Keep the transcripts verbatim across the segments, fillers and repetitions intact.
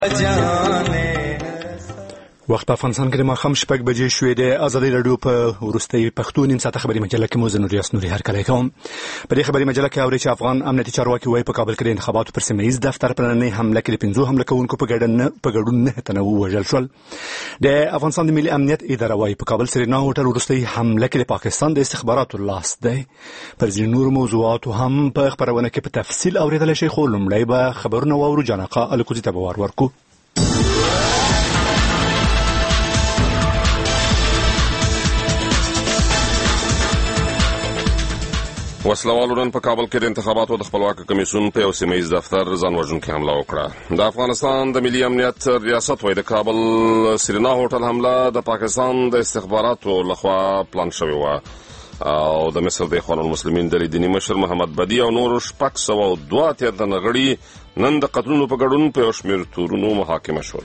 وخت افغانستان کې د ماښام شپږ بجې شوې د ازادي راډیو په وروستۍ پښتو نیم ساعته خبري مجله کې مو زه نوریاس نوري هرکلی کوم. په دې خبري مجله کې اورئ چې افغان امنیتي چارواکي وایي په کابل کې د انتخاباتو پر سیمه ییز دفتر په نننۍ حمله کې د پنځو حمله کوونکو په ګډون په ګډون نه تنه ووژل شول. د افغانستان د ملي امنیت اداره وایي په کابل سرینا هوټل وروستۍ حمله کې د پاکستان د استخباراتو لاس دی. پر ځینو نورو موضوعاتو هم په خبرونه کې په تفصیل اورېدلی شئ، خو لومړی به خبرونه واورو. جانقه الکوزي ته به وار ورکړو. وسلوالو نن په کابل کې د انتخاباتو د خپلواکه کمیسیون په یو سیمه ییز دفتر ځان وژونکې حمله وکړه. د افغانستان د ملي امنیت ریاست وایي د کابل سرینا هوټل حمله د پاکستان د استخباراتو لخوا پلان شوې وه او د مصر د اخوان المسلمین ډلې دیني مشر محمد بدی او نورو شپږ سوه دوه اتیا تنه غړي نن د قتلونو په ګډون په یو شمېر تورونو محاکمه شول.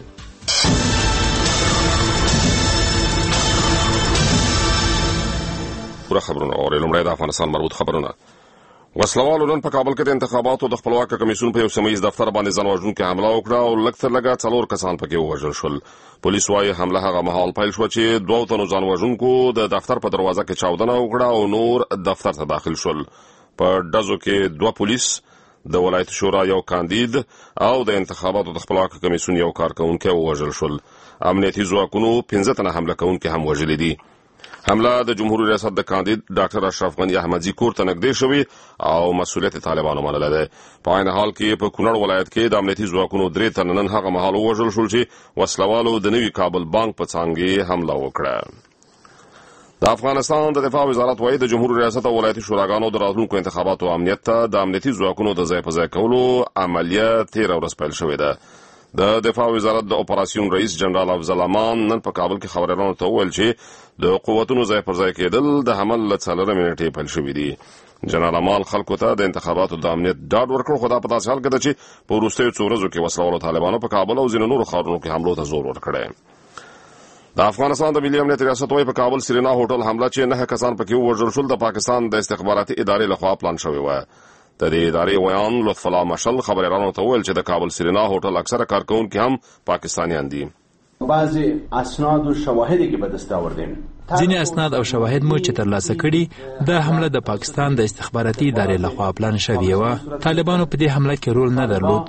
پوره خبرونه اورئ. لومړی د افغانستان مربوط خبرونه. وسلوالو نن په کابل کې د انتخاباتو د خپلواکه کمیسیون په یو سیمه ییز دفتر باندې ځان وژونکې حمله وکړه او لږ تر لږه څلور کسان پکې ووژل شول. پولیس وايي حمله هغه مهال پیل شوه چې دوو تنو ځان وژونکو د دفتر په دروازه کې چاودنه وکړه او نور دفتر ته داخل شول. په ډزو کې دوه پولیس، د ولایت شورا یو کاندید او د انتخاباتو د خپلواکه کمیسیون یو کارکونکی ووژل شول. امنیتي ځواکونو پنځه تنه حمله کوونکي هم وژلي دي. حمله د جمهوریت ریاست د کاندید ډاکټر اشرف غنی احمدزي کور ته نږدې شوی او مسؤلیت طالبانو منلی دی. په عین حال کې په کونړ ولایت کې د امنیتي ځواکونو درې تنه نن هغه مهال ووژل شول چې وسلوالو د نوي کابل بانک په څانګې حمله وکړه. د افغانستان د دفاع وزارت وایي د جمهوریت ریاست او ولایتي شوراګانو د راتلونکو انتخاباتو امنیت ته د امنیتي ځواکونو د ځای په ځای کولو عملیه تېره ورځ پیل شوې ده. د دفاع وزارت د اپراسیون رئیس جنرال افضل امان نن په کابل کې خبريالانو ته وویل چې د قوتونو ځای پر ځای کېدل د حمل له څلورمې نېټې پیل شوي دي. جنرال امان خلکو ته د انتخاباتو د امنیت ډاډ ورکړ، خو دا په داسې حال کې ده چې په وروستیو څو ورځو کې وسلوالو طالبانو په کابل او ځینو نورو ښارونو کې حملو ته زور ورکړی. د افغانستان د ملي امنیت ریاست وایي په کابل سرینا هوټل حمله چې نه کسان پکې ووژل شول د پاکستان د استخباراتي ادارې لخوا پلان شوې وه. د دې ادارې ویان لطف الله مشل خبريالانو ته وویل چې د کابل سرینا هوټل اکثره کارکونکي هم پاکستانیان دي. بعضی اسناد او شواهدی که به دست آوردیم، ځینې اسناد او شواهد مو چې ترلاسه کړي د حمله د پاکستان د استخباراتي ادارې لخوا پلان شوې وه. طالبانو په دې حمله کې رول نه درلود.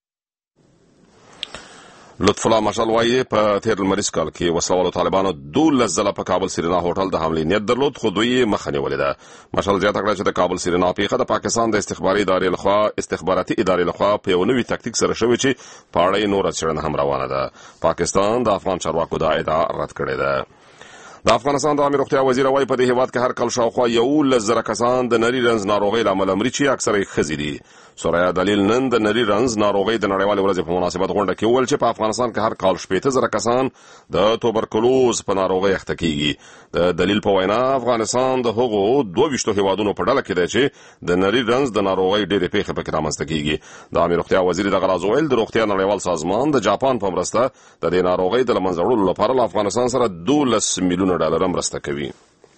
لطف الله مشل وایي په تیر لمریز کال کې وسلوالو طالبانو دولس ځله په کابل سرینا هوټل د حملې نیت درلود، خو دوی یې مخه نیولې ده. مشل زیاته کړه چې د کابل سرینا پیښه د پاکستان د استخباري ادارې لخوا استخباراتي ادارې لخوا په یو نوي تکتیک سره شوې چې په اړه یې نوره څېړنه هم روانه ده. پاکستان د افغان چارواکو دا ادعا رد کړې ده. د افغانستان د عامه روغتیا وزیر وایي په دې هیواد کې هر کال شاوخوا یولس زره کسان د نري رنځ ناروغۍ له امله مري چې اکثره یې ښځې دي. سوریا دلیل نن د نري رنځ ناروغۍ د نړیوالې ورځې په مناسبت غونډه کې وویل چې په افغانستان کې هر کال شپېته زره کسان د توبرکلوز په ناروغۍ اخته کیږي. د دلیل په وینا افغانستان د هغو دوه ویشتو هیوادونو په ډله کې دی چې د نري رنځ د ناروغۍ ډېرې پیښې پکې رامنځته کیږي. د عامه روغتیا وزیر دغه راز وویل د روغتیا نړیوال سازمان د جاپان په مرسته د دې ناروغۍ د له منځه وړلو لپاره له افغانستان سره دولس میلیونه ډالر مرسته کوي.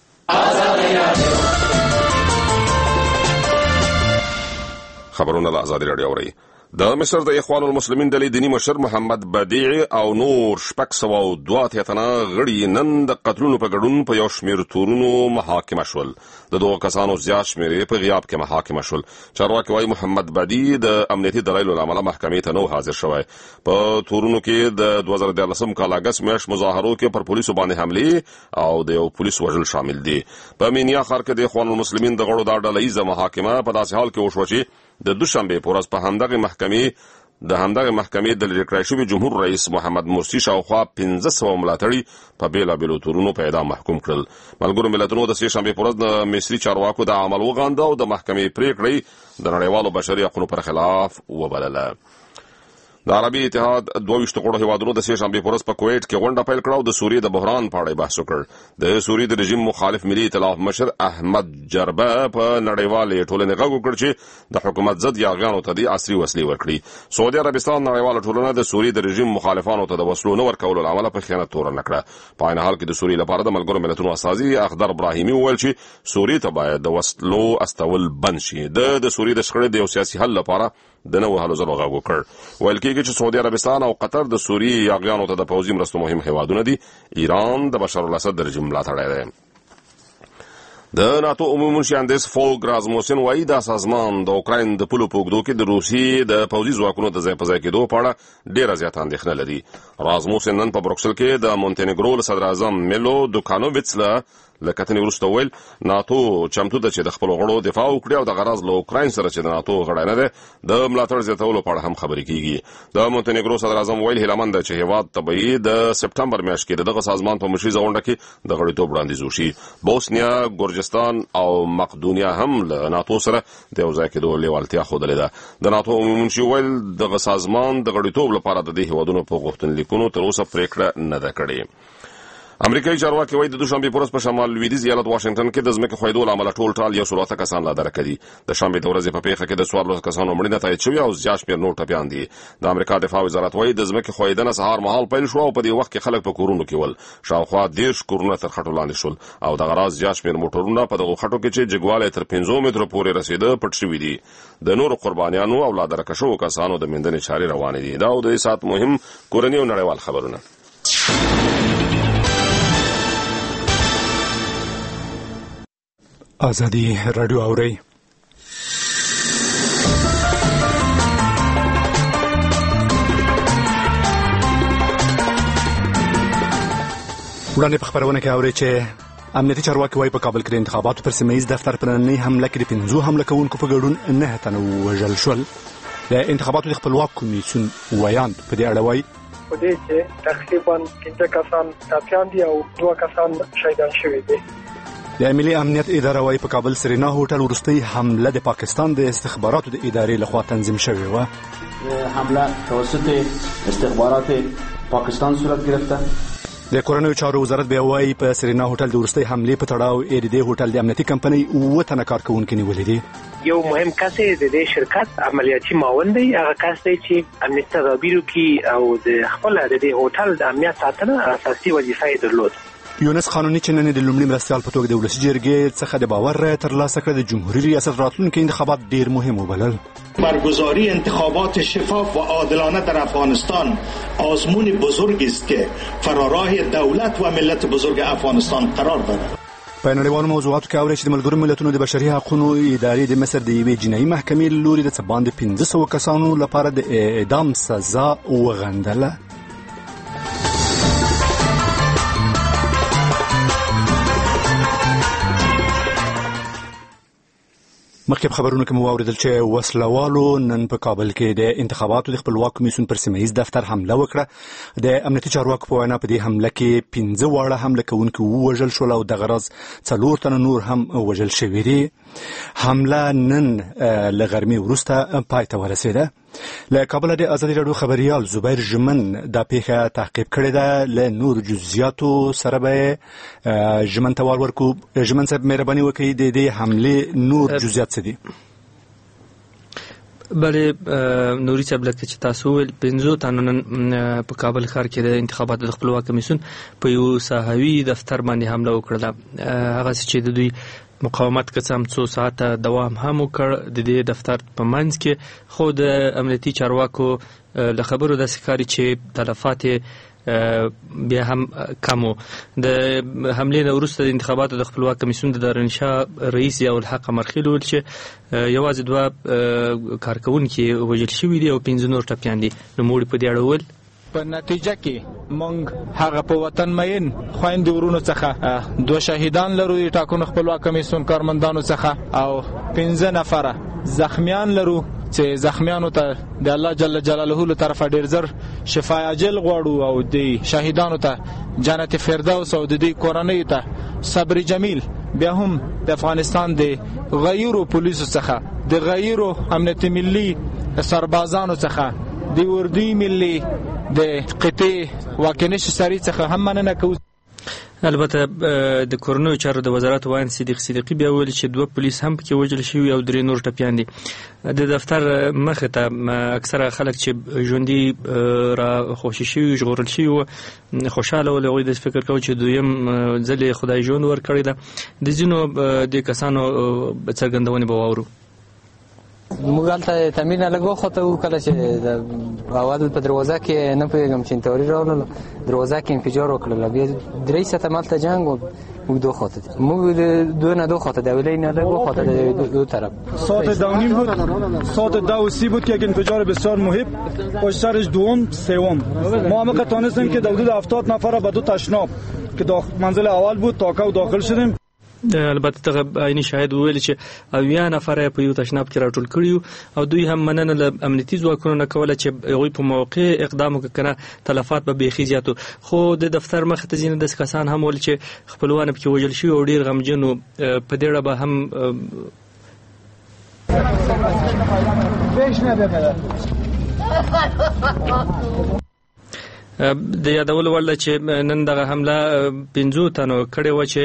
خبرونه له ازادي راډیو اورئ. د مصر د اخوان المسلمین ډلې دیني مشر محمد بدیع او نور شپږ سوه او دوه اتیا تنه غړي نن د قتلونو په ګډون په یو شمېر تورونو محاکمه شول. د دغو کسانو زیات شمېر یې په غیاب کې محاکمه شول. چارواکي وایي محمد بدیع د امنیتي دلایلو له امله محکمې ته نه حاضر شوی. په تورونو کې د دوه زره دیارلسم کال اګست میاشت مظاهرو کې پر پولیسو باندې حملې او د یو پولیس وژل شامل دي. په مینیا ښار کې د اخوان المسلمین د غړو دا ډله ییزه محاکمه په داسې حال کې وشوه چې د دوشنبې په ورځ په همدغه محکمې د همدغه محکمې د لرې کړای شوي جمهور رئیس محمد مرسي شاوخوا پنځه سوه ملاتړي په بېلابېلو تورونو په اعدام محکوم کړل. ملګرو ملتونو د سې شنبې په ورځ د مصري چارواکو د عمل وغانده او د محکمې پرېکړې د نړیوالو بشري حقونو پر خلاف وبلله. د عربي اتحاد دوه ویشتو غړو هیوادونو د سې شنبې په ورځ په کویټ کې غونډه پیل کړه او د سوریې د بحران په اړه بحث وکړ. د سوریې د رژیم مخالف ملي ائتلاف مشر احمد جربه په نړیوالې ټولنې غږ وکړ چې د حکومت ضد یاغیانو ته د عصري وسلې ورکړي. سعودي عربستان نړیواله ټولنه د سوریې د رژیم مخالفانو ته د وسلو نه ورکولو له امله په خیانت تورنه کړه. په عین حال کې د سوریې لپاره د ملګرو ملتونو استازي اخضر ابراهیمي وویل چې سوریې ته باید د وسلو استول بند شي. د د سوریې د شخړې د یو سیاسي حل لپاره د نوو هلو ځلو غږ وکړ. ویل کېږي کېږي چې سعودي عربستان او قطر د سوریې یاغیانو ته د پوځي مرستو مهم هیوادونه دي. ایران د بشار الاسد د رژیم ملاتړی دی. د ناتو عمومي منشي اندیس فولک رازموسن وایي دا سازمان د اوکراین د پولو په اوږدو کې د روسیې د پوځي ځواکونو د ځای په ځای کېدو په اړه ډېره زیاته اندېښنه لري. رازموسن نن په بروکسل کې د مونټینګرو له صدر اعظم میلو دوکانوویچ له له کتنې وروسته ویل ناتو چمتو ده چې د خپلو غړو دفاع وکړي او د غرض له اوکراین سره چې د ناتو غړی نه دی د ملاتړ زیاتولو په اړه هم خبرې کېږي. د مونټینګرو صدر اعظم ویل هیله مند ده چې هېواد ته به یې د سپټمبر میاشت کې د دغه سازمان په مشري غونډه کې د غړیتوب وړاندیز وشي. بوسنیا، ګورجستان او مقدونیا هم له ناتو سره د یو ځای کېدو لیوالتیا ښودلې ده. د ناتو عمومي منشي ویل دغه سازمان د غړیتوب لپاره د دې هېوادونو په غوښتنلیکونو تر اوسه پرېکړه نه ده کړې. امریکایي چارواکي وایي د دوشنبې په ورځ په شمال لویدیځ ایالت واشنګټن کې د ځمکې ښویېدو له امله ټول ټال یو سل اته کسان لا درکه دي. د شنبې د ورځې په پیښه کې د څوارلسو کسانو مړینه تایید شوې او زیات شمېر نور ټپیان دي. د امریکا دفاع وزارت وایي د ځمکې ښویېدنه سهار مهال پیل شوه او په دې وخت کې خلک په کورونو کې ول. شاوخوا دېرش کورونه تر خټو لاندې شول او دغه راز زیات شمېر موټرونه په دغو خټو کې چې جګوالی تر پنځو مترو پورې رسېده پټ شوي دي. د نورو قربانیانو او لا درکه شوو کسانو د موندنې چارې روانې دي. دا او د دې ساعت مهم کورني او نړیوال خبرونه. آزادی رادیو اورئ. وړاندې په خبرونه کې اورئ چې امنیتي چارواکي وایي په کابل کې د انتخاباتو پر سیمه ییز دفتر په نننۍ حمله کې د پنځو حمله کوونکو په ګډون نهه تنه ووژل شول. د انتخاباتو د خپلواک کمیسیون ویاند په دې اړه وایي په دې چې تقریبا پنځه کسان ټپیان دي او دوه کسان شهیدان شوي دي. د ملي امنیت اداره وايي په کابل سرینا هوټل وروستۍ حمله د پاکستان د استخباراتو د ادارې لخوا تنظیم شوې وه. حمله توسط استخبارات پاکستان صورت گرفته. د کورنیو چارو وزارت بیا وايي په سرینا هوټل د وروستۍ حملې په تړاو ای ډي دې هوټل د امنیتي کمپنۍ اووه تنه کارکوونکي نیولي دي. یو مهم کس د دې شرکت عملیاتي معاون دی. هغه کس دی چې امنیتي تدابیرو کې او د خپل د دې هوټل د امنیت ساتنه اساسي وظیفه یې درلود. یونس قانوني چې نن د لومړي مرستیال په توګه د ولسي جرګې څخه د باور رایه ترلاسه کړه د جمهوریت ریاست راتلونکي انتخابات ډیر مهم وبلل. برگزاری انتخابات شفاف و عادلانه در افغانستان آزمون بزرگی است که فراراه دولت و ملت بزرگ افغانستان قرار دارد. په نړیوالو موضوعاتو کې اوري چې د ملګرو ملتونو د بشري حقوقو ادارې د مصر د یوې جنایي محکمې له لوري د څه باندې پنځه سوه کسانو لپاره د اعدام سزا وغندله. مخکې په خبرونو کې مو واورېدل چې وسلوالو نن په کابل کې د انتخاباتو د خپلواک کمیسیون پر سیمه ییز دفتر حمله وکړه. د امنیتي چارواکو په وینا په دې حمله کې پنځه واړه حمله کوونکي ووژل شول او دغه راز څلور تنه نور هم وژل شوي دي. حمله نن له غرمې وروسته پای ته ورسېده. له کابل د ازادي راډیو خبريال زبیر ژمن دا پیښه تعقیب کړې ده. له نور جزئیاتو سره به ژمن ته ورکو. ژمن صاحب مهرباني وکړئ د دې حملې نور جزئیات څه دي؟ بله نوري صاحب لکه چې تاسو ویل پنځو تنو نن په کابل ښار کې د انتخاباتو د خپلواک کمیسیون په یو ساحوي دفتر باندې حمله وکړه. هغه چې د دوی مقاومت کڅم څو ساعته دوام هم وکړ د دې دفتر په منځ کې، خو د امنیتي چارواکو له خبرو داسې ښکاري چې تلفات بیا هم کمو. د حملې نه وروسته د انتخاباتو د خپلواک کمیسیون د دارنشاه رئیس ضیاءالحق قمرخیل وویل چې یوازې دوه کارکوونکي وژل شوي دي او پنځه نور ټپیان دي. نوموړي په دې اړه وویل په نتیجه کې مونږ هغه په وطن مین خويندې ورونو څخه دوه شهیدان لرو د ټاکنو خپلواک کمیسیون کارمندانو څخه او پنځه نفره زخمیان لرو چې زخمیانو ته د الله جل جلاله له طرفه ډیر زر شفای عاجل غواړو او د شهیدانو ته جنت فردوس او د دې کورنۍ ته صبر جمیل. بیا هم د افغانستان د غیرو پولیسو څخه د غیرو امنیت ملي سربازانو څخه د وردی ملي د قطعی واکنش سری څخه هم مننه کوو. البته د کورنیو چارو د وزارت وایي صدیق صدیقی بیا ویل چې دوه پولیس هم پکې وژل شوي او درې نور ټپیان دي. د دفتر مخې ته اکثره خلک چې ژوندي را خوشي شوي ژغورل شوي وو خوشحاله ول. هغوی داسې فکر کوي چې دویم ځل خدای ژوند ورکړی ده. د ځینو د کسانو څرګندونې به واورو. موږ هلته تعمیر نه لږ وخت کله چې د اول په دروازه کې نه پوهېږم چې انتحاري راغلل دروازه کې انفجار وکړل بیا درې ساعته مالته جنگ و موږ دو خواته موږ دو نه دو خواته د اولی نه لږ وخواته دو, دو طرف ساعت دو نیم بود ساعت دو و سی بود که یک انفجار بسیار مهم پشت سرش دوم سوم ما هم تانستیم که حدود هفتاد نفر به دو تشناب که منزل اول بود تاکو داخل شدیم. البته دغه عیني شاهد ویل چې اویا نفر په یو تشناب کې راټول کړیو او دوی هم مننه له امنیتي ځواکونو نه کوله چې هغوی په موقع اقدام وکړي کنه تلفات به بیخي زیاتو خو د دفتر مخ ته ځینې داسې کسان هم ول چې خپلوان پکې وژل شوي او ډېر غمجن و په دې اړه به هم د یادولو وړ ده چې نن دغه حمله پنځو تنو کړې وه چې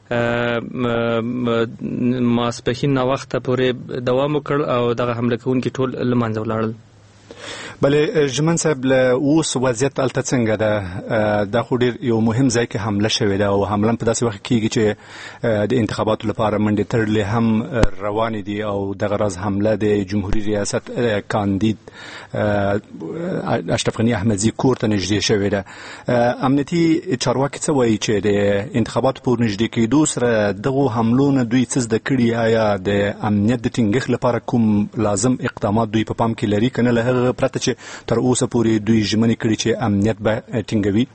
ماسپښین ناوخته پورې دوام وکړ او دغه حمله کوونکي ټول له منځه ولاړل. بله ژمن صاحب له اوس وضعیت هلته څنګه ده؟ دا خو ډېر یو مهم ځای کې حمله شوې ده او حمله په داسې وخت کېږي چې د انتخاباتو لپاره منډې تړلې هم روانې دي او دغه راز حمله د جمهوري ریاست کاندید اشرف غني احمدزي کور ته نږدې شوې ده. امنیتي چارواکي څه وایي چې د انتخاباتو په نږدې کېدو سره دغو حملو نه دوی څه زده کړي؟ آیا د امنیت د ټینګښت لپاره کوم لازم اقدامات دوی په پام کې لري که نه له هغه پرته چې تر اوسه پورې دوی ژمنې کړي چې امنیت به ټینګوي؟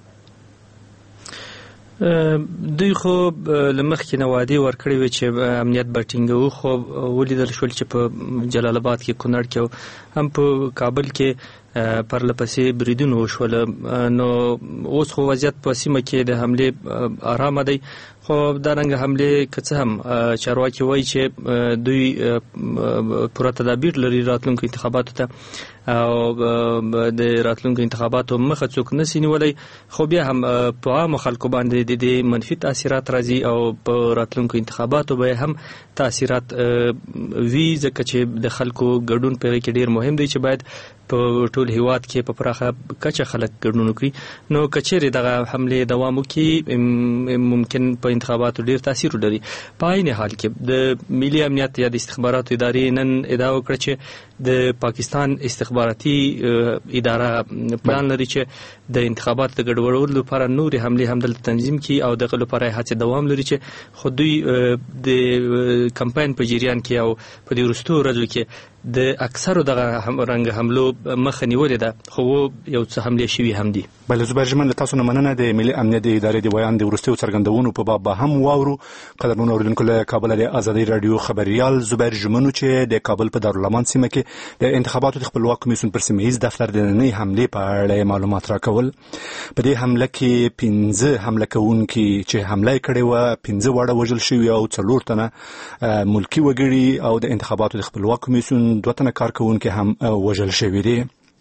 دوی خو له مخکې نه وعدې ورکړې وې چې امنیت به ټینګوو خو ولیدل شول چې په جلال آباد کې کونړ کې هم په کابل کې پرله پسې بریدونه وشول نو اوس خو وضعیت په سیمه کې د حملې آرامه دی خو دارنګه حملې که څه هم چارواکي وایي چې دوی پوره تدابیر لري راتلونکو انتخاباتو ته او د راتلونکو انتخاباتو مخه څوک نشي نیولی خو بیا هم په عامو خلکو باندې د دې منفي تاثیرات راځي او په راتلونکو انتخاباتو به هم تاثیرات وي ځکه چې د خلکو ګډون په هغې کې ډېر مهم دی چې باید په ټول هیواد کې په پراخه کچه خلک ګډون وکړي نو که چیرې دغه حملې دوام وکړي ممکن په انتخاباتو ډېر تاثیر ولري. په عین حال کې د ملي امنیت یا د استخباراتو ادارې نن ادعا وکړه چې د پاکستان استخباراتي اداره پلان لري چې د انتخاباتو د ګډوډولو لپاره نورې حملې هم دلته تنظیم کړي او دغه لپاره هڅې دوام لري چې خو دوی د کمپاین په جریان کې او په دې وروستیو ورځو کې د اکثرو دغه رنګ حملو مخه نیولې ده خو یو څه حملې شوي هم دي. بله زبیر ژمن له تاسو نه مننه. د ملي امنیت د ادارې د بیان د وروستیو څرګندونو په باب به هم واورو. قدرمنو اورېدونکو له کابله د ازادۍ راډیو خبریال زبیر ژمن چې د کابل په دارالمان سیمه کې د انتخاباتو د خپلواک کمیسیون پر سیمه ییز دفتر د نننۍ حملې په اړه معلومات راکول. په دې حمله کې پنځه حمله کوونکي چې حمله یې کړې وه پنځه واړه وژل شوي او څلور تنه ملکي وګړي او د انتخاباتو د خپلواک کمیسیون دوه تنه کارکوونکي هم وژل شوي دي.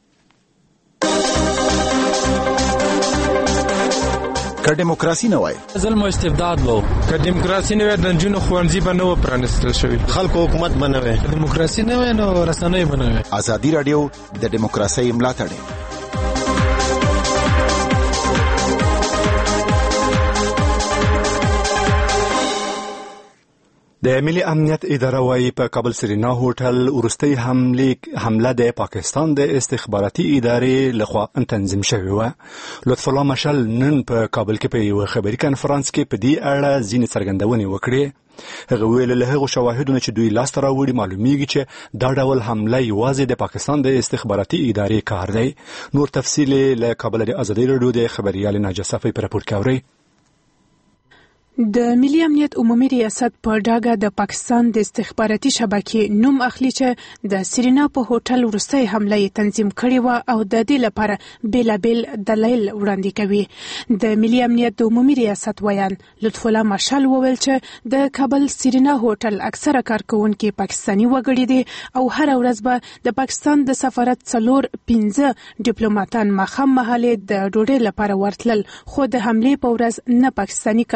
که دیموکراسي نه وای ظلم او استبداد وو که دیموکراسي نه وای د نجونو ښوونځي به نه و پرانیستل شوي خلکو حکومت به نه وای دیموکراسي نه وای نو رسنۍ به نه وای. ازادي راډیو د دیموکراسۍ ملاتړ د ملي امنیت اداره وايي په کابل سرینا هوټل وروستۍ حمله حمله د پاکستان د استخباراتي ادارې لخوا تنظیم شوې وه. لطف الله مشل نن په کابل کې په یو خبري کنفرانس کې په دې اړه ځینې څرګندونې وکړې. هغه ویل له هغو شواهدونو چې دوی لاسته راوړي معلومیږي چې دا ډول حمله یوازې د پاکستان د استخباراتي ادارې کار دی. نور تفصیل له کابل د ازادۍ راډیو د خبریال ناجیه صفی په راپور کې اورئ. د ملي امنیت عمومي ریاست په ډاګه د پاکستان د استخباراتي شبکې نوم اخلي چې د سرینا په هوټل وروستۍ حمله یې تنظیم کړې وه او د دې لپاره بیلابیل دلایل وړاندې کوي. د ملي امنیت د عمومي ریاست ویان لطف الله مشل وویل چې د کابل سرینا هوټل اکثره کارکوونکي پاکستاني وګړي دي او هر ورځ به د پاکستان د سفارت څلور پنځه ډیپلوماټان ماښام مهالې د ډوډۍ لپاره ورتلل خو د حملې په ورځ نه پاکستاني کارکوونکي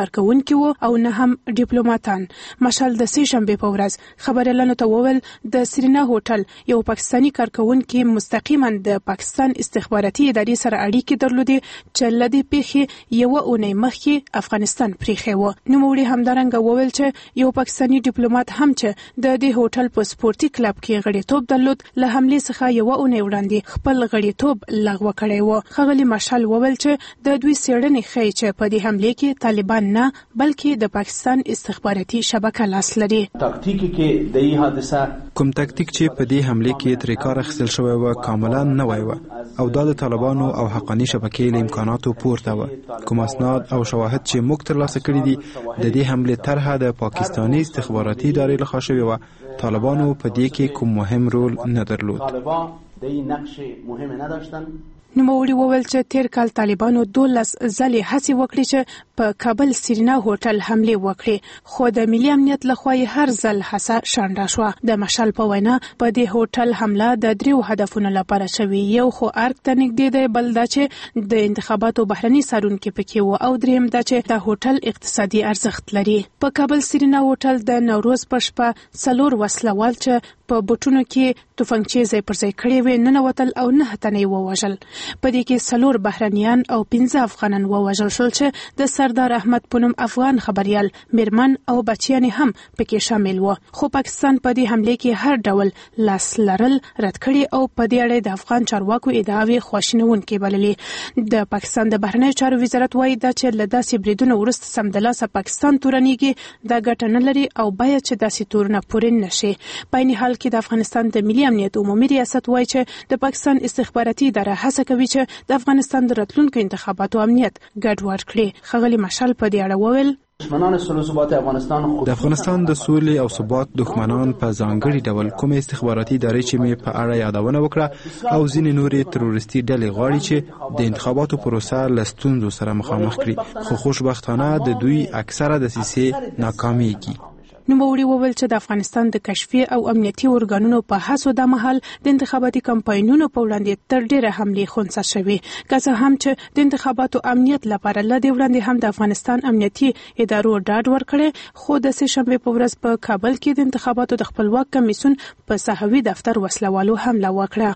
کارکونکي وو او نه هم ډیپلوماټان. مشال د سې شنبه په ورځ خبريالانو ته وویل د سرینا هوټل یو پاکستانی کارکونکي مستقیما د پاکستان استخباراتي ادارې سره اړیکې درلودې چې لدی پیخي یو اونۍ مخکې افغانستان پریخي وو. نوموړي همدارنګه وویل چې یو پاکستانی ډیپلوماټ هم چې د دې هوټل په سپورتي کلب کې غړیتوب درلود له حمله څخه یو اونۍ وړاندې خپل غړیتوب لغوه کړی و. خغلی مشال وویل چې د دوی سیړنې ښیي چې په دې حمله کې طالبان نه بلکې د پاکستان استخباراتي شبکه لاس لري. تاکتیکی کې د دې حادثه کوم تاکتیک چې په دې حمله کې تر کار اخیستل شوی و کاملا نه وای و او د طالبانو او حقاني شبکې له امکاناتو پورته و. کوم اسناد او شواهد چې موږ ترلاسه کړي دي د دې حمله طرحه د پاکستاني استخباراتي ادارې لخوا شوی و. طالبانو په دې کې کوم مهم رول نه درلود. طالبان د نقش مهم نه داشتن. نوموړي وویل چې تیر کال طالبانو دولس ځلې هڅې وکړې چې په کابل سرینا هوټل حمله وکړي خو د ملي امنیت لخوا هر ځل هڅه شانډه شوه. د مشال په وینا په دې هوټل حمله د دریو هدفونو لپاره شوې. یو خو ارګ ته نږدې دی، بل دا چې د انتخاباتو بهرني څارونکي پکې وو او دریم دا چې د هوټل اقتصادي ارزښت لري. په کابل سرینا هوټل د نوروز په شپه څلور وسلوال چې په بوټونو کې توفنګچې ځای پر ځای کړې وې ننوتل او نه تنې ووژل. په دې کې څلور بهرنیان او پنځه افغانان ووژل شول چې د سردار احمد پونم افغان خبريال میرمن او بچیان هم پکې شامل وو. خو پاکستان په دې حمله کې هر ډول لاس لرل رد کړي او په دې اړه د افغان چارواکو ادعاوې خواشینونکې بللې. د پاکستان د بهرنیو چارو وزارت وایي دا چې له داسې بریدونو وروسته سمدلاسه پاکستان تورنېږي دا ګټه نه لري او باید چې داسې تورونه پورې نشي. په عین حال کې د افغانستان د ملي امنیت عمومي ریاست وایي چې د پاکستان استخباراتي اداره هڅه کوي چې د افغانستان د راتلونکو انتخاباتو امنیت ګډوډ کړي. خغلی مشال په دې اړه وویل دښمنان سولې ثبات افغانستان د افغانستان د سولې او ثبات دښمنان په ځانګړي ډول کوم استخباراتي ادارې چې مې په اړه یادونه وکړه او ځینې نورې تروریستي ډلې غواړي چې د انتخاباتو پروسه له ستونزو سره مخامخ کړي خو خوشبختانه د دوی اکثره دسیسې ناکامیږي. نوموړي وویل چې د افغانستان د کشفي او امنیتي ارګانونو په هڅو د مهال د انتخاباتي کمپاینونو په وړاندې تر ډیره حملې خونسا شوې. که څه هم چې د انتخاباتو امنیت لپاره لدې وړاندې هم د افغانستان امنیتي ادارو ډاډ ورکړي خو د سې شنبه په ورځ په کابل کې د انتخاباتو د خپلواک کمیسیون په صحوي دفتر وسلوالو حمله وکړه.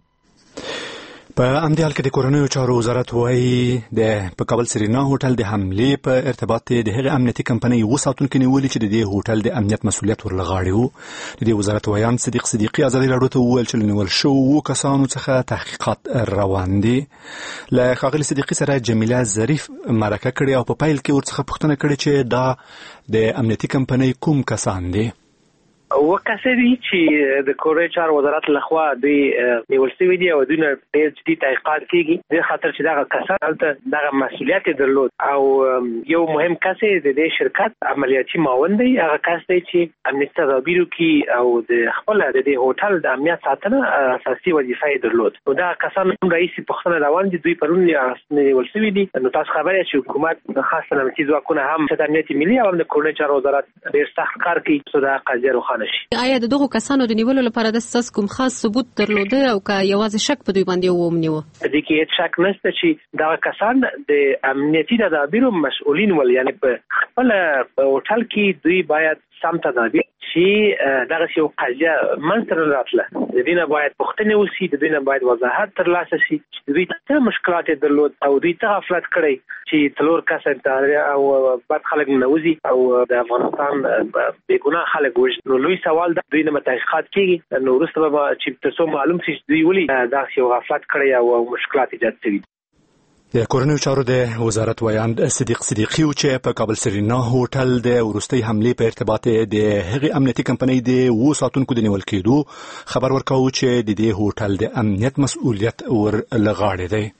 په امدې حال کې د کورنیو چارو وزارت وایي د په کابل سرینا هوټل د حملې په ارتباط د هغې امنیتي کمپنۍ یو ساتونکي نیولي چې د دې هوټل د امنیت مسؤلیت ورلغاړي وو. د دې وزارت ویان صدیق صدیقي ازادي راډیو ته وویل چې له نیول شوو کسانو څخه تحقیقات روان دي. له ښاغلي صدیقي سره جمیله ظریف مرکه کړې او په پیل کې ورڅخه پوښتنه کړې چې دا د امنیتي کمپنۍ کوم کسان دي. وکاسري چې د کورنیو چارو وزارت لخوا دوی نیول شوي دي او دوی نه ډېر جدي تحقیقات کیږي د خاطر چې دغه کسان هلته دغه مسؤلیت درلود او یو مهم کس د دې شرکت عملیاتي معاون دی. هغه کس دی چې امنیتي تدابیرو کې او د خپل د دې هوټل د امنیت ساتنه اساسي وظیفه یې درلود. نو دا کسان هم رئیس پوښتنه روان دي دوی پرون نیول شوي دي. نو تاسو خبره چې حکومت خاص امنیتي ځواکونه هم د امنیت ملي او د کورنیو چارو وزارت ډېر سخت کار کوي چې دا قضیه روښانه شي. آیا د دغو کسانو د نیولو لپاره د ساس کوم خاص ثبوت درلوده او که یوازې شک په دوی باندې وومنیو؟ د دې کې هیڅ شک نشته چې دا کسان د امنیتي تدابیرو مسؤلین ول، یعنی په خپل هوټل کې دوی باید سم تدابیر چې دغه یو قضیه منځته راتله د دې نه باید پوښتنې وشي، د دې نه باید وضاحت ترلاسه شي چې دوی څه مشکلات درلود او دوی څه غفلت کړی چې څلور کسه او بد خلک نوځي او د افغانستان بېګناه خلک وژني. نو لوی سوال د دوی نه تحقیقات کیږي. نو وروسته به چې تاسو معلوم شي چې دوی ولې داسې یو غفلت کړی او مشکلات ایجاد شوي. د کورنیو چارو د وزارت ویان صدیق صدیقي چې په کابل سرینا هوټل د وروستۍ حملې په ارتباط د هغې امنیتي کمپنۍ د وو ساتونکو د نیول کېدو خبر ورکاوه چې د دې هوټل د امنیت مسؤلیت ور لغاړی دی.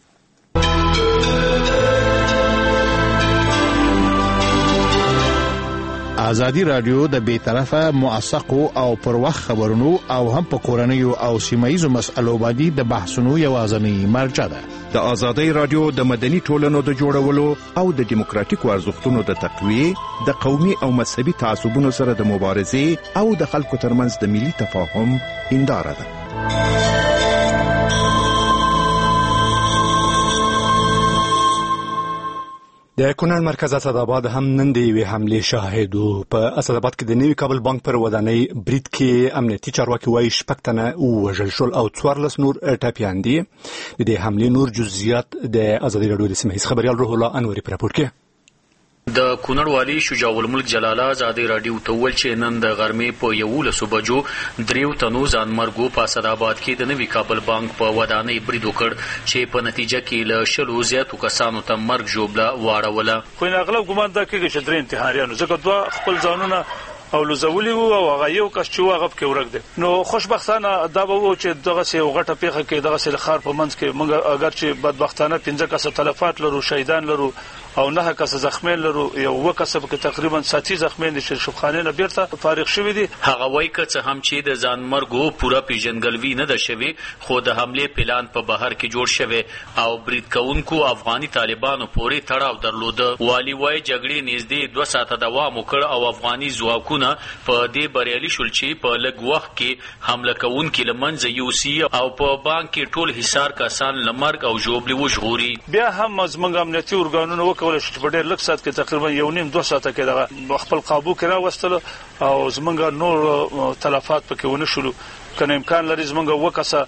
ازادي رادیو د بیطرفه موثقو او پر وخت خبرونو او هم په کورنیو او سیمایي مسألو باندې د بحثونو یوازینی مرجع ده. د ازادي رادیو د مدني ټولنو د جوړولو او د دیموکراتیکو ارزښتونو د تقویه د قومي او مذهبي تعصبونو سره د مبارزې او د خلکو ترمنځ د ملي تفاهم هنداره ده. د کونړ مرکز اسداباد هم نن د یوې حملې شاهد و. په اسداباد کې د نوي کابل بانک پر ودانۍ برید کې امنیتي چارواکي وایي شپږ تنه ووژل شول او څوارلس نور ټپیان دي. د دې حملې نور جزئیات د ازادي راډیو د سیمه ییز خبريال روح الله انوري پر راپور کې. د کونړ والي شجاع الملک جلاله ازادي راډیو ته ویل چې نن د غرمې په یولسو بجو دریو تنو ځانمرګو په اسداباد کې د نوي کابل بانک په ودانۍ برید وکړ چې په نتیجه کې له شلو زیاتو کسانو ته مرګ ژوبله واړوله. خو اغلب ګمان دا کېږي چې درې انتحاریانو ځکه دوه خپل ځانونه او لزولي وو او هغه یو کس چې هغه کې ورګ دی. نو خوشبختانه دا به و چې دغه سه غټه پیخه کې دغه سه خار په منځ کې موږ اگر چې بدبختانه پنځه کسه تلفات لرو، شهیدان لرو او نه کسه زخمیان لرو، یو وکسه کې تقریبا ساتي زخمیان دي چې شفخانه نه بیرته فارغ شوی دي. هغه وایي چې هم چې د ځانمرګو پوره پیژنګلوي نه ده شوی، خو د حمله پلان په بهر کې جوړ شوی او برید کوونکو افغاني طالبانو پورې تړاو درلوده. والی وایي جګړې نږدې دوه ساعته دوام وکړ او افغاني ځواکونه په دې بریالي شول چې په لږ وخت کې حمله کوونکي له منځه یوسي او په بانک کې ټول حصار کسان له مرګ او ژوبلې وژغوري. بیا هم زموږ امنیتي ارګانونه وکولای شي چې په ډېر لږ ساعت کې تقریبا یو نیم دوه ساعته کې دغه خپل قابو کې راوستل او زموږ نور تلفات پکې ونه شول. کنه امکان لري زموږ وکاسه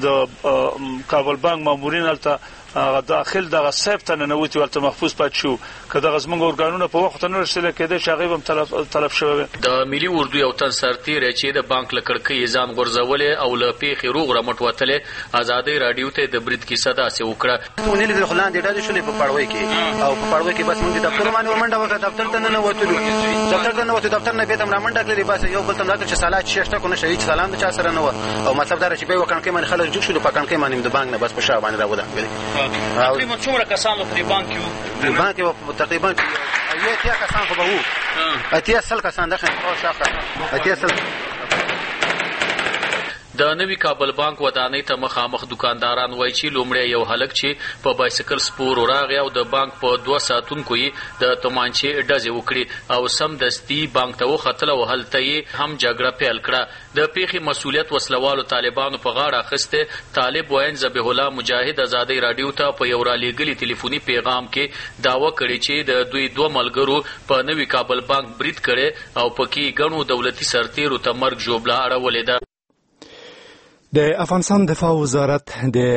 د کابل بانک مامورین الته داخل دغه سیف ته ننوتي ورته محفوظ پات شو که دغه زموږ ارګانونه په وخت نه رسېدل کېدای چې هغه هم تلف تلف شوی. د ملي اردو یو تن سرتیری چې د بانک لکړکۍ ځان غورځولې او له پیښې روغ رمټ وتلې ازادي راډیو ته د برید کیسه داسې وکړه. ونې د خلان د ډاډ شولې په پړوي کې او په پړوي کې بس موږ دفتر باندې ومنډه وکړه. دفتر ته نه وتلو، دفتر ته نه وته دفتر نه به تم رامنډه کړې بس یو بل تم راکړ چې سالات شېشته کو نه شي چې سلام د چا سره نه و او مطلب دا چې به وکړ کې من خلک جوړ شو په کان کې باندې د بانک نه بس په شا باندې راوځه. تقریبا څومره کسان په بانک کې په بانک کې تقریبا یو اتیا کسان خو به وو، اتیا سل کسان دغه او شاخه اتیا سل. د نوي کابل بانک ودانۍ ته مخامخ دکانداران وایي چې لومړی یو هلک چې په بایسکل سپور راغی او د بانک په دوه ساتونکو یې د تومانچې ډزې وکړې او سمدستي بانک ته وختل او هلته یې هم جګړه پیل کړه. د پیښې مسؤلیت وسلوالو طالبانو په غاړه اخیستی. طالب وین ذبیح الله مجاهد ازادي راډیو ته په یو رالیږلي ټلیفوني پیغام کې دعوه کړې چې د دوی دوه ملګرو په نوي کابل بانک برید کړی او پکې ګڼو دولتي سرتیرو ته مرګ ژوبله اړولې ده. د افغانستان دفاع وزارت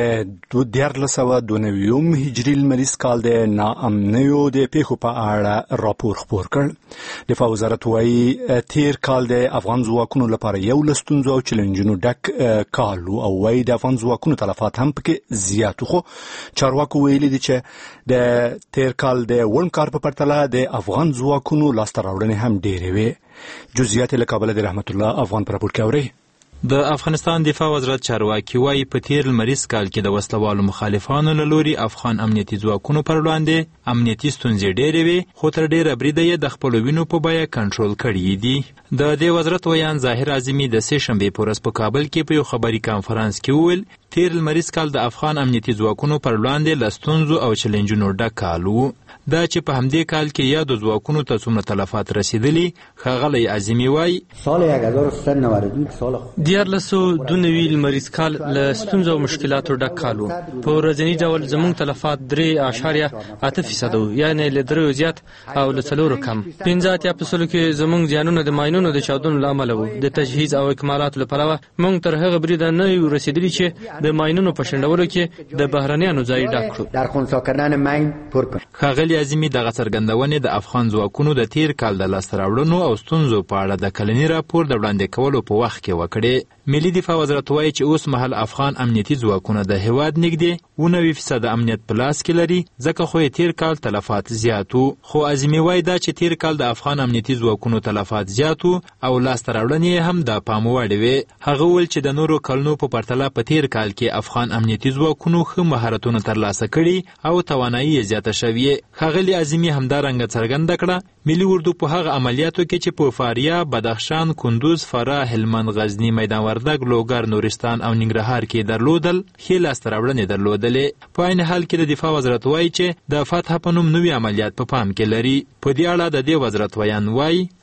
د دیارلس سوه دوه نوي هجري لمریز کال د ناامنیو د پیښو په اړه راپور خپور کړ. دفاع وزارت وایي تیر کال د افغان ځواکونو لپاره یو له ستونزو او چیلنجونو ډک کال او وایي د افغان ځواکونو تلفات هم پکې زیات خو چارواکو ویلي دي چې د تیر کال د ورم کار په پرتله د افغان ځواکونو لاسته راوړنې هم ډېرې وې. جزئیات له کابل د رحمت الله افغان پر راپور کې اوري. د افغانستان دفاع وزارت چارواکي وایي په تیر لمریز کال کې د وسلوالو مخالفانو له لوري افغان امنیتي ځواکونو پر وړاندې امنیتي ستونزې ډېرې وې، خو تر ډېره بریده یې د خپلو وینو په بیه کنټرول کړي دي. د دې وزارت ویان ظاهر اعظمي د سې شنبې په ورځ په کابل کې په یو خبري کانفرانس کې وویل تیر لمریز کال د افغان امنیتي ځواکونو پر وړاندې له ستونزو او چیلنجونو ډک کال و. دا چې په همدې کال کې یادو ځواکونو ته څومره تلفات رسیدلي ښاغلی اعظمي وایي سال هزار و سیصد و نود و دو سال دیارلسو دوه نوي لمریز کال له ستونزو او مشکلاتو ډک کال و. په ورځني ډول زموږ تلفات درې اعشاریه اته فیصده و، یعنې له دریو زیات او له څلورو کم. پنځه اتیا په سلو کې زموږ زیانونه د ماینونو د چاودنو له امله و. د تجهیز او اکمالاتو له پلوه موږ تر هغه بریده نه یو رسېدلي چې د ماینونو په شنډولو کې د بهرنیانو ځای ډک کړو. در خنثی کردن ماین پر کړ. ښاغلي اعظمي دغه څرګندونې د افغان ځواکونو د تیر کال د لاسته راوړنو او ستونزو په اړه د کلني راپور د وړاندې کولو په وخت کې وکړې. ملي دفاع وزارت وایي چې اوس مهال افغان امنیتي ځواکونه د هیواد نږدې اووه نوي فیصده امنیت په لاس کې لري، ځکه خو یې تیر کال تلفات زیات و. خو اعظمي وایي دا چې تیر کال د افغان امنیتي ځواکونو تلفات زیات و او لاسته راوړنې هم د پام وړ وې. هغه وویل چې د نورو کلونو په پرتله په تیر کال کې افغان امنیتي ځواکونو ښه مهارتونه ترلاسه کړي او توانایي یې زیاته شوې. ښاغلي اعظمي همدارنګه څرګنده کړه ملي اردو په هغه عملیاتو کې چې په فاریاب، بدخشان، کندوز، فراه، هلمند، غزني، میدان وردګ، لوګر، نورستان او ننګرهار کې درلودل ښې لاسته راوړنې درلودلې. په عین حال کې د دفاع وزارت وایي چې د فتح په نوم نوي عملیات په پام کې لري. په دې اړه د دې وزارت ویان وایي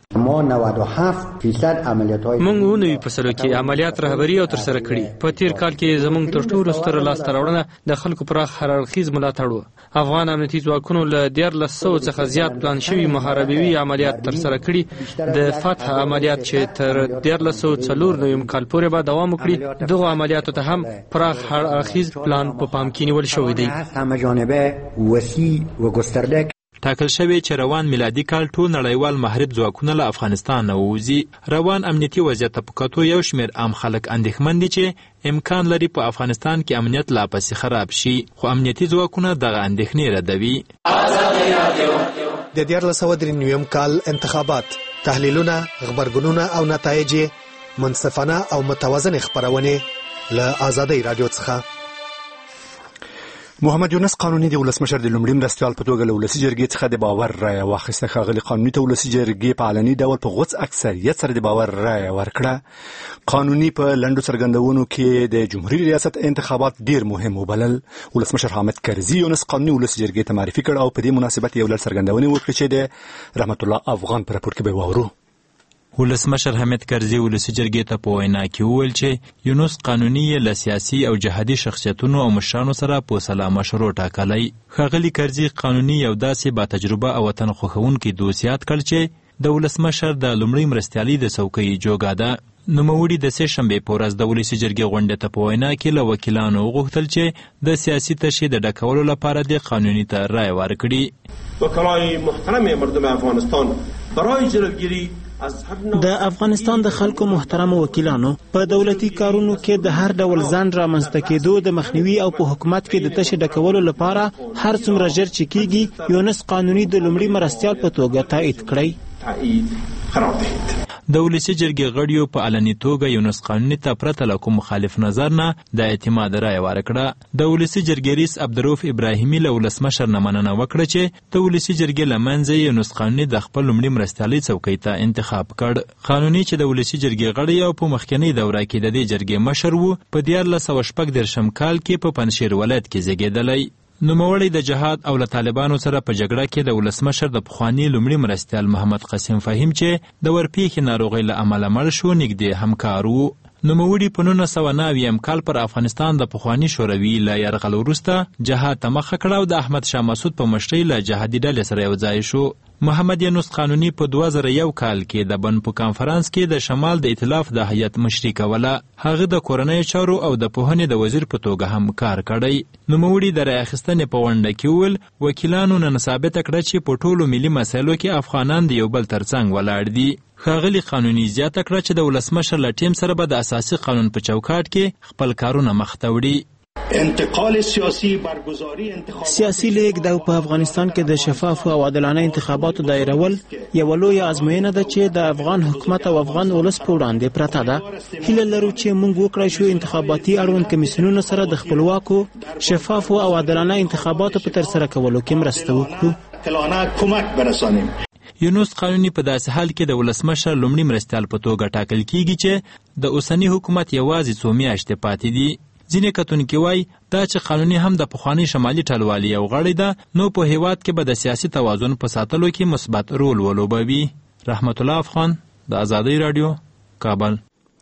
ما نود و هفت فیصد عملیات‌های موږ ونوي په سلو کې عملیات رهبری او تر سره کړي. په تیر کال کې زموږ تر ټولو ستر لاسته راوړنه د خلکو پراخ هررخیز ملاتړ و. افغان امنیتي ځواکونو له دیارلس سوه څخه زیات پلان شوي محاربوي عملیات تر سره کړي. د فتح عملیات چې تر دیارلس سوه څلور نویم کال پورې به دوام وکړي، دغه عملیاتو ته هم پراخ هررخیز پلان په پام کې نیول شوی دی. همه جانبه وسیع و گسترده ټاکل شوی چې روان میلادي کال ټول نړیوال محارب ځواکونه له افغانستان نه ووځي. روان امنیتي وضعیت ته په کتو یو شمېر عام خلک اندېښمن دي چې امکان لري په افغانستان کې امنیت لا پسې خراب شي، خو امنیتي ځواکونه دغه اندېښنې ردوي. د دیارلس سوه درې نویم کال انتخابات، تحلیلونه، غبرګونونه او نتایج منصفانه او متوازن خبرونه له آزادۍ رادیو څخه. محمد یونس قانوني د ولسمشر د لومړي مرستیال په توګه له ولسي جرګې څخه د باور رایه واخیسته. ښاغلي قانوني ته ولسي جرګې په علني ډول په غوڅ اکثریت سره د باور رایه ورکړه. قانوني په لنډو څرګندونو کې د جمهوریت ریاست انتخابات ډیر مهم وبلل. ولسمشر حامد کرزي یونس قانوني ولسي جرګې ته معرفي کړ او په دې مناسبت یو لړ څرګندونې وکړې چې د رحمت الله افغان په راپور کې به واورو. ولسمشر حامد کرزي ولسي جرګې ته په وینا کې وویل چې یونس قانوني له سیاسي او جهادي شخصیتونو او مشرانو سره په سلا مشروع ټاکلی. ښاغلي کرزي قانوني یو داسې با تجربه او وطن خوښونکی دوست یاد کړ چې د ولسمشر د لومړي مرستیالي د څوکۍ جوګه ده. نوموړي د سې شنبې په ورځ د ولسي جرګې غونډې ته په وینا کې له وکیلانو وغوښتل چې د سیاسي تشې د ډکولو لپاره د قانوني ته رایه ورکړي. وکلای محترم مردم افغانستان برای جلوگیری د افغانستان د خلکو محترم وکیلانو په دولتي کارونو کې د هر ډول ځان رامنځته کېدو د مخنیوي او په حکومت کې د تشې ډکولو لپاره هر څومره ژر چې کېږي یونس قانوني د لومړي مرستیال په توګه تایید کړئ. د ولسي جرګې غړیو په علني توګه یونس قانوني ته پرته له کوم مخالف نظر نه د اعتماد رایه ورکړه. د ولسي جرګې رئیس عبدالرؤف ابراهیمي له ولسمشر نه مننه وکړه چې د ولسي جرګې له منځه یونس قانوني د خپل لومړي مرستیالۍ څوکۍ ته انتخاب کړ. قانوني چې د ولسي جرګې غړی او په مخکنۍ دوره کې د دې جرګې مشر و، په دیارلس سوه شپږ دېرشم کال کې په پنجشیر ولایت کې زیږېدلی. نوموړی د جهاد او له طالبانو سره په جګړه کې د ولسمشر د پخواني لومړي مرستیال محمد قاسم فهیم چې د ورپېښې ناروغۍ له امله مړ شو نږدې همکار و. نوموړي په نولس سوه نهه اویایم کال پر افغانستان د پخواني شوروي له یرغل وروسته جهاد ته مخه کړه او د احمد شاه مسعود په مشرۍ له جهادي ډلې سره یو ځای شو. محمد یونس قانوني په دوه زره یو کال کې د بن په کانفرانس کې د شمال د ائتلاف د هیئت مشري کوله. هغه د کورنیو چارو او د پوهنې د وزیر په توګه هم کار کړی. نوموړي د رایه اخیستنې په غونډه کې وویل وکیلانو نن ثابته کړه چې په ټولو ملي مسایلو کې افغانان د یو بل ترڅنګ ولاړ دي. ښاغلي قانوني زیاته کړه چې د ولسمشر له ټیم سره به د اساسي قانون په چوکاټ کې خپل کارونه مخته وړي. انتقال سیاسي برگزاری انتخابات سیاسي لیږد او په افغانستان کې د شفاف او عادلانه انتخاباتو دایرول یو لوی ازموینه ده چې د افغان حکومت او افغان ولس په وړاندې پرته ده. هیله لرو چې موږ وکړای شو انتخاباتي اړوند کمیسیونونو سره د خپلواکو شفاف او عادلانه انتخاباتو په ترسره کولو کې مرسته وکړو. کمک برسانیم. یونس قانوني په داسې حال کې د ولسمشر لومړي مرستیال په توګه ټاکل کیږي چې د اوسني حکومت یوازې څو میاشتې پاتې دي. ځینې کتونکي وایي دا چې قانوني هم د پخواني شمالي ټلوالي یو غړی ده نو په هیواد کې به د سیاسي توازن په ساتلو کې مثبت رول ولوبوي. رحمت الله افغان، د آزادۍ راډیو، کابل.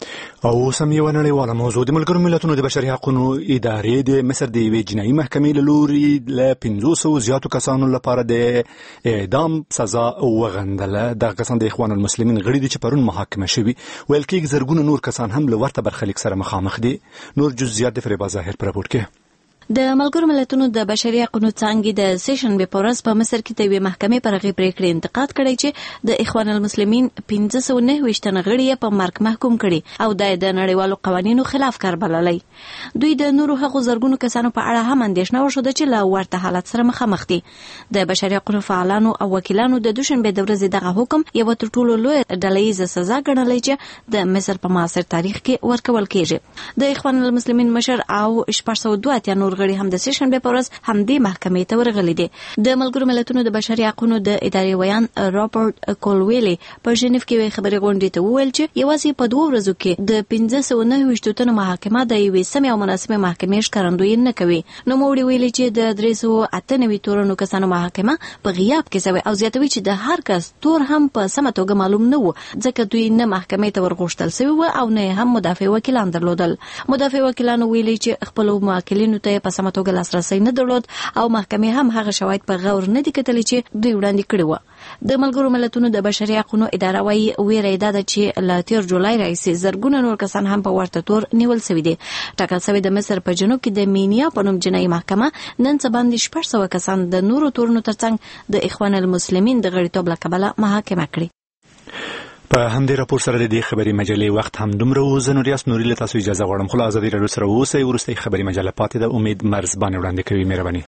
او سم یو نړیواله موضوع د ملګرو ملتونو د بشري حقوقو ادارې د مصر د یوې جنایي محکمې له لوري له پنځو سوو زیاتو کسانو لپاره د اعدام سزا وغندله. دغه کسان د اخوان المسلمین غړي دي چې پرون محاکمه شوي. ویل کېږي زرګونه نور کسان هم له ورته برخلیک سره مخامخ دي. نور جزئیات د فریبا ظاهر په راپور کې. د ملګرو ملتونو د بشري حقوقو څانګې د سیشن په ورځ په مصر کې د یوې محکمې پر هغې پریکړې انتقاد کړی چې د اخوان المسلمین پنځه سوه نهه ویشت تنه غړي په مرګ محکوم کړي او د نړیوالو قوانینو خلاف کار بللی. دوی د نورو هغو زرګونو کسانو په اړه هم اندېښنه وښوده چې له ورته حالت سره مخامخ دي. د بشري حقوقو فعالانو او وکیلانو د دوشنبې د ورځې دغه حکم یوه تر ټولو لویه ډلهییزه سزا ګڼلی چې د مصر په معاصر تاریخ کې ورکول کیږي. د اخوان المسلمین مشر او شپږ سوه دوه اتیا نور نور غړي هم د سیشن به پرز هم د محکمې ته ورغلي دي. د ملګرو ملتونو د بشري حقوقو د ادارې ویان رابرټ کولویلی په ژنیف کې خبري غونډې ته وویل چې یوازې په دوه ورځو کې د پنځه سوه نهه ویشت تنو محاکمه د یوې سمې او مناسبې محکمې ښکارندویي نه کوي. نو موږ ویلي چې د درې سوه اته نوي تورنو کسانو محاکمه په غیاب کې شوی او زیاتوي چې د هر کس تور هم په سمه توګه معلوم نه و ځکه دوی نه محکمې ته ورغوښتل شوی و او نه هم مدافع وکیلان درلودل. مدافع وکیلانو ویلي چې خپل موکلینو ته په سمه توګه لاسرسي نه درلود او محکمې هم هغه شواهد په غور نه دي کتلي چې دوی وړاندې کړي و. د ملګرو ملتونو د بشري حقوقو اداره وايي ویره ده چې ل تیر جولای راځي زرګونه نور کسان هم په ورته تور نیول شوی دي. ټاکل شوی د مصر په جنوب کې د مینیا په نوم جنایي محکمه نن سبا د شپږ سوه کسان د نورو تورنو ترڅنګ د اخوان المسلمین د غړیتوب له کبله محاکمه کړي. په همدې راپور سره د دې خبري مجلې وخت هم دومره و. زه نوریاس نوري له تاسو اجازه غواړم. خو ازادي راډیو سره اوسئ. وروستۍ خبري مجله پاتې ده. امید مرزبان وړاندې کوي. مهرباني.